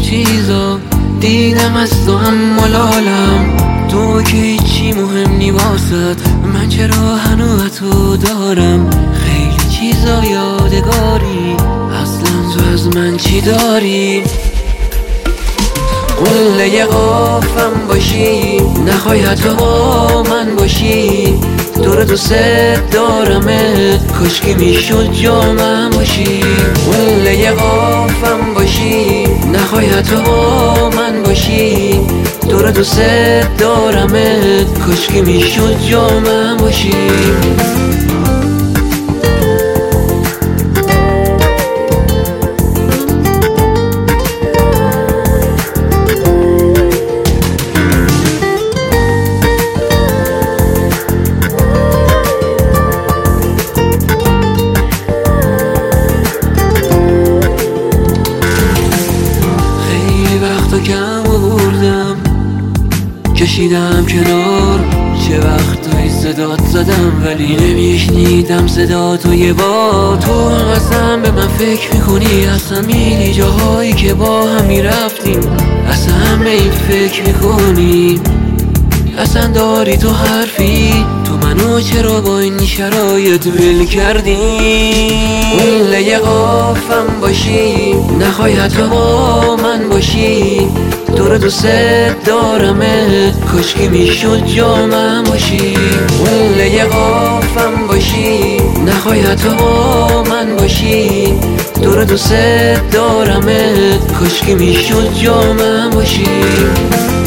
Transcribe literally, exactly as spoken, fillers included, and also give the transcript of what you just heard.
چیزا دیدم از تو هم ملالم، تو که هیچی مهم نی واسد، من چرا هنوز تو دارم. خیلی چیزا یادگاری، اصلا تو از من چی داری؟ قله قافم باشی، نخوای حتی با من باشی، تو رو دوست دارمت، کاشکی میشد جا من باشی. قله قافم باشی، نخوای حتی با من باشی، تو رو دوست دارمت، کاشکی میشد جا من باشی. کم آوردم کشیدم کنار، چه وقتایی صدات زدم ولی نمیشنیدم صداتو. یه با تو اصلا به من فکر میکنی، اصلا میری جاهایی که با هم میرفتیم، اصلا به این فکر میکنی، اصلا داری تو حرفی، تو منو چرا با این شرایط ول کردی؟ قله قافم باشی، نخوای حتی با من باشی، تو رو دوست دارمت، کاشکی میشد جا من باشی. قله قافم باشی، نخوای حتی با من باشی، تو رو دوست دارمت، کاشکی میشد جا من باشی.